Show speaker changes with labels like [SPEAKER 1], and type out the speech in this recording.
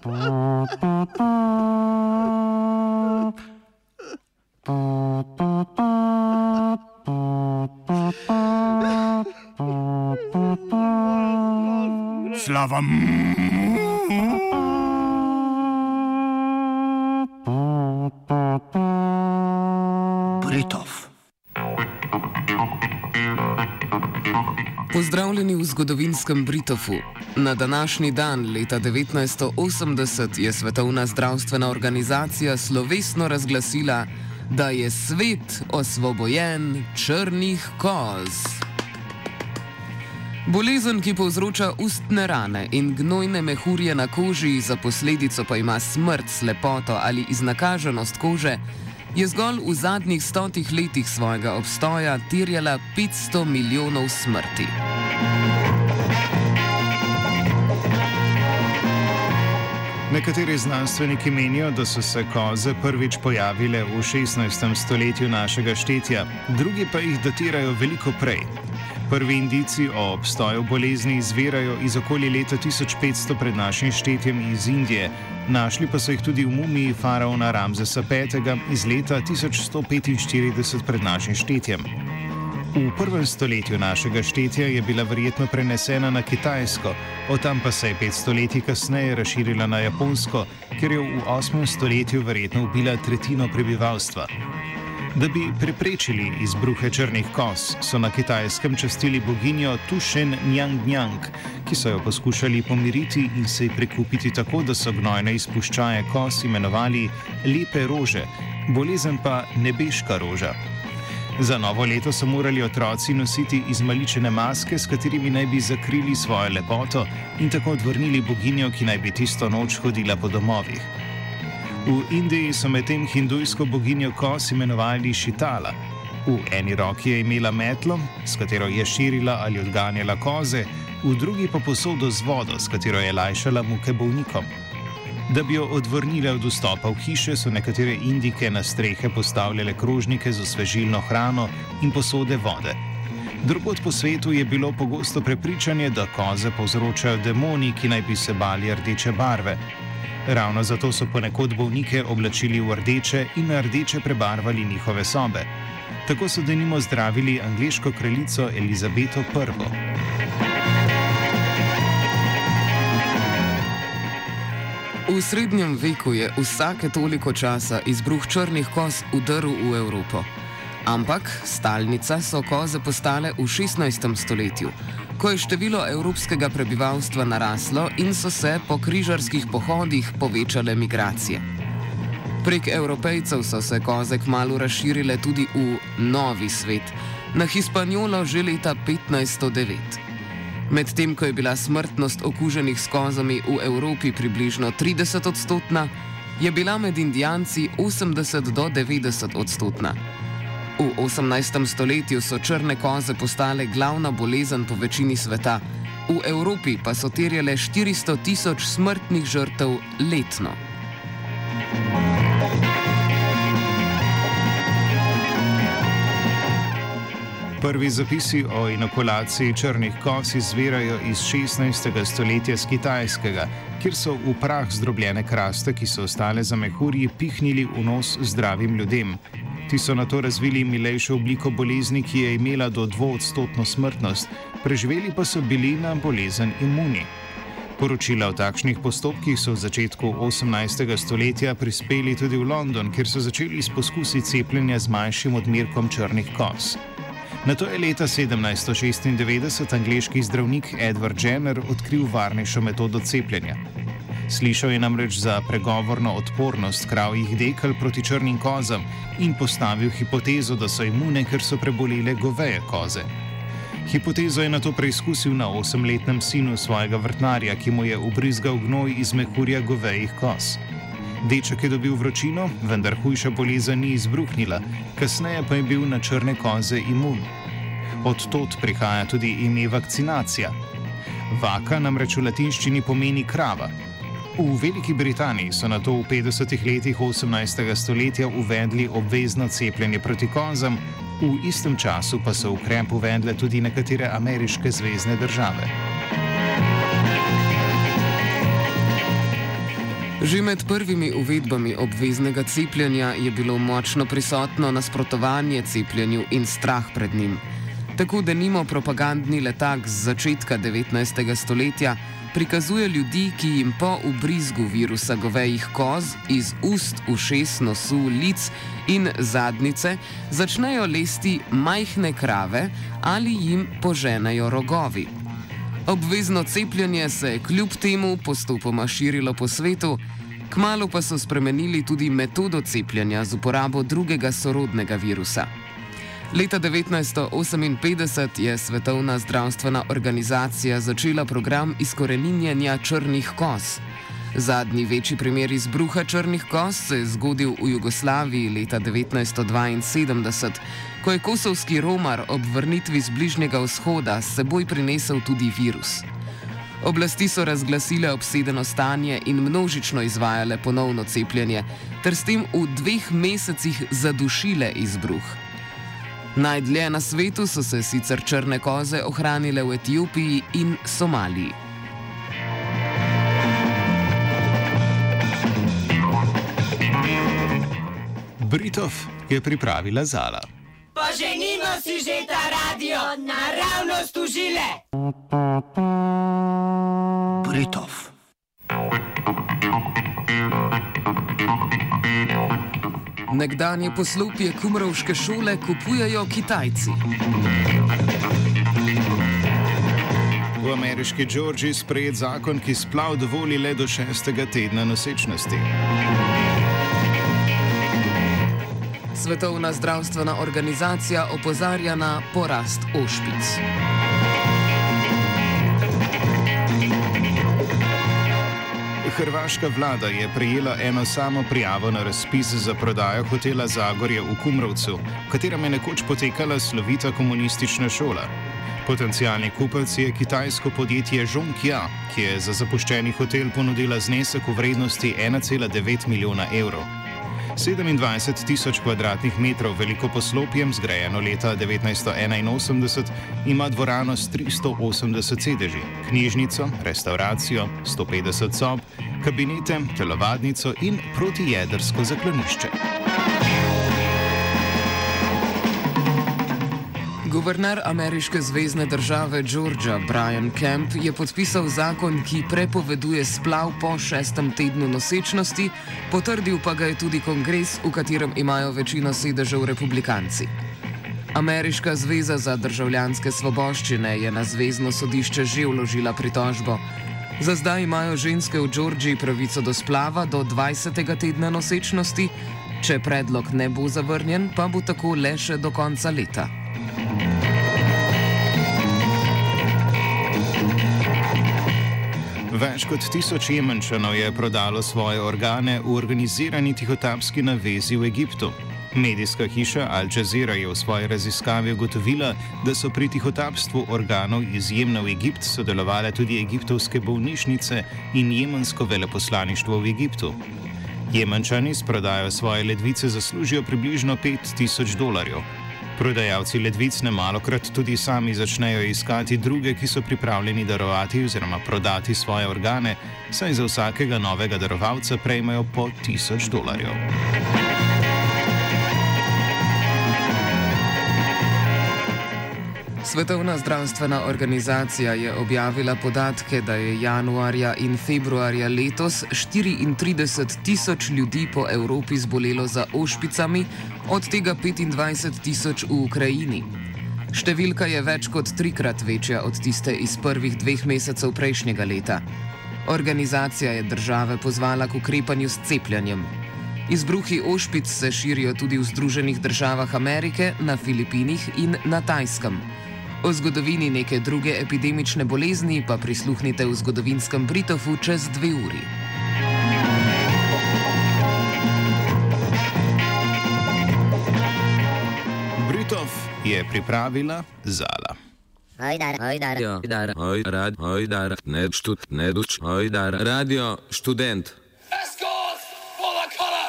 [SPEAKER 1] Slava. Britov.
[SPEAKER 2] Pozdravljeni v zgodovinskem Britofu. Na današnji dan leta 1980 je Svetovna zdravstvena organizacija slovesno razglasila, da je svet osvobojen črnih koz. Bolezen, ki povzroča ustne rane in gnojne mehurje na koži, za posledico pa ima smrt, slepoto ali iznakaženost kože, je zgolj v zadnjih 100 letih svojega obstoja terjala 500 milijonov smrti.
[SPEAKER 3] Nekateri znanstveniki menijo, da so se koze prvič pojavile v 16. stoletju našega štetja, drugi pa jih datirajo veliko prej. Prvi indici o obstoju bolezni izvirajo iz okoli leta 1500 pred našim štetjem iz Indije, našli pa so jih tudi v mumiji faraona Ramzesa V. iz leta 1145 pred našim štetjem. V prvem stoletju našega štetja je bila verjetno prenesena na Kitajsko, od tam pa se je 5 stoletij kasneje razširila na Japonsko, kjer je v 8. stoletju verjetno ubila tretjino prebivalstva. Da bi preprečili izbruhe črnih koz, so na Kitajskem častili boginjo Tu Shen Niang Niang, ki so jo poskušali pomiriti in se ji prikupiti tako, da so gnojne izpuščaje koz imenovali lepe rože, bolezen pa nebeška roža. Za novo leto so morali otroci nositi izmaličene maske, s katerimi naj bi zakrili svojo lepoto in tako odvrnili boginjo, ki naj bi tisto noč hodila po domovih. V Indiji so medtem hindujsko boginjo koz imenovali Šitala. V eni roki je imela metlo, s katero je širila ali odganjala koze, v drugi pa posodo z vodo, s katero je lajšala muke bolnikom. Da bi jo odvrnile od vstopa v hiše, so nekatere Indike na strehe postavljale krožnike z osvežilno hrano in posode vode. Drugod po svetu je bilo pogosto prepričanje, da koze povzročajo demoni, ki naj bi se bali rdeče barve. Ravno zato so ponekod bolnike oblačili v rdeče in na rdeče prebarvali njihove sobe. Tako so denimo zdravili angleško kraljico Elizabeto I.
[SPEAKER 2] V srednjem veku je vsake toliko časa izbruh črnih koz udrl v Evropo. Ampak stalnica so koze postale v 16. stoletju, ko je število evropskega prebivalstva naraslo in so se po križarskih pohodih povečale migracije. Prek Evropejcev so se koze kmalu razširile tudi v Novi svet, na Hispanjolo že leta 1509. Medtem ko je bila smrtnost okuženih s kozami v Evropi približno 30-odstotna, je bila med Indijanci 80 do 90-odstotna. V 18. stoletju so črne koze postale glavna bolezen po večini sveta, v Evropi pa so terjale 400 tisoč smrtnih žrtev letno.
[SPEAKER 3] Prvi zapisi o inokulaciji črnih koz izvirajo iz 16. stoletja z Kitajskega, kjer so v prah zdrobljene kraste, ki so ostale za mehurji, pihnili v nos zdravim ljudem. Ti so nato razvili milejšo obliko bolezni, ki je imela do 2-odstotno smrtnost, preživeli pa so bili na bolezen imuni. Poročila o takšnih postopkih so v začetku 18. stoletja prispeli tudi v London, kjer so začeli s poskusi cepljenja z manjšim odmerkom črnih koz. Nato je leta 1796 angleški zdravnik Edward Jenner odkril varnejšo metodo cepljenja. Slišal je namreč za pregovorno odpornost kravjih dekel proti črnim kozam in postavil hipotezo, da so imune, ker so prebolele goveje koze. Hipotezo je nato preizkusil na 8-letnem sinu svojega vrtnarja, ki mu je ubrizgal gnoj iz mehurja govejih koz. Deček je dobil vročino, vendar hujša bolezen ni izbruhnila, kasneje pa je bil na črne koze imun. Od tod prihaja tudi ime vakcinacija. Vaka namreč v latinščini pomeni krava. V Veliki Britaniji so nato v 50. letih 18. stoletja uvedli obvezno cepljenje proti kozam, v istem času pa so ukrep uvedle tudi nekatere ameriške zvezne države.
[SPEAKER 2] Že med prvimi uvedbami obveznega cepljenja je bilo močno prisotno nasprotovanje cepljenju in strah pred njim. Tako denimo propagandni letak z začetka 19. stoletja prikazuje ljudi, ki jim po ubrizgu virusa govejih koz iz ust, ušes, nosu, lic in zadnjice začnejo lesti majhne krave ali jim poženejo rogovi. Obvezno cepljenje se je kljub temu postopoma širilo po svetu, kmalu pa so spremenili tudi metodo cepljenja z uporabo drugega sorodnega virusa. Leta 1958 je Svetovna zdravstvena organizacija začela program izkoreninjenja črnih koz. Zadnji večji primer izbruha črnih koz se je zgodil v Jugoslaviji leta 1972, ko je kosovski romar ob vrnitvi z Bližnjega vzhoda s seboj prinesel tudi virus. Oblasti so razglasile obsedeno stanje in množično izvajale ponovno cepljenje, ter s tem v 2 mesecih zadušile izbruh. Najdlje na svetu so se sicer črne koze ohranile v Etiopiji in Somaliji.
[SPEAKER 3] Britov je pripravila Zala.
[SPEAKER 4] Poženimo si že ta radio, naravnost užile!
[SPEAKER 1] Britov.
[SPEAKER 2] Nekdanje poslopje kumrovške šole kupujejo Kitajci.
[SPEAKER 3] V ameriški Georgiji sprejet zakon, ki splav dovoli le do 6. tedna nosečnosti.
[SPEAKER 2] Svetovna zdravstvena organizacija opozarja na porast ošpic.
[SPEAKER 3] Hrvaška vlada je prejela eno samo prijavo na razpis za prodajo hotela Zagorje v Kumrovcu, v katerem je nekoč potekala slovita komunistična šola. Potencialni kupec je kitajsko podjetje Zhongkia, ki je za zapuščeni hotel ponudila znesek v vrednosti 1,9 milijona evrov. 27.000 kvadratnih metrov veliko poslopjem, zgrajeno leta 1981, ima dvorano s 380 sedeži, knjižnico, restauracijo, 150 sob, kabinete, telovadnico in protijedrsko zaklonišče.
[SPEAKER 2] Guverner ameriške zvezne države Georgia Brian Kemp je podpisal zakon, ki prepoveduje splav po 6. tednu nosečnosti, potrdil pa ga je tudi kongres, v katerem imajo večino sedežev republikanci. Ameriška zveza za državljanske svoboščine je na zvezno sodišče že vložila pritožbo. Za zdaj imajo ženske v Georgiji pravico do splava do 20. tedna nosečnosti, če predlog ne bo zavrnjen, pa bo tako le še do konca leta.
[SPEAKER 3] Več kot 1000 Jemenčanov je prodalo svoje organe v organizirani tihotapski navezi v Egiptu. Medijska hiša Al Jazeera je v svoji raziskavi ugotovila, da so pri tihotapstvu organov iz Jemna v Egipt sodelovale tudi egiptovske bolnišnice in jemensko veleposlaništvo v Egiptu. Jemenčani s prodajo svoje ledvice zaslužijo približno $5000. Prodajalci ledvic nemalokrat tudi sami začnejo iskati druge, ki so pripravljeni darovati oziroma prodati svoje organe, saj za vsakega novega darovalca prejmejo po $1000.
[SPEAKER 2] Svetovna zdravstvena organizacija je objavila podatke, da je januarja in februarja letos 34.000 ljudi po Evropi zbolelo za ošpicami, od tega 25.000 v Ukrajini. Številka je več kot 3-krat večja od tiste iz prvih 2 mesecev prejšnjega leta. Organizacija je države pozvala k ukrepanju s cepljenjem. Izbruhi ošpic se širijo tudi v Združenih državah Amerike, na Filipinih in na Tajskem. O zgodovini neke druge epidemične bolezni pa prisluhnite v zgodovinskem Britofu čez 2 uri.
[SPEAKER 3] Britov je pripravila Zala.
[SPEAKER 5] Radio študent.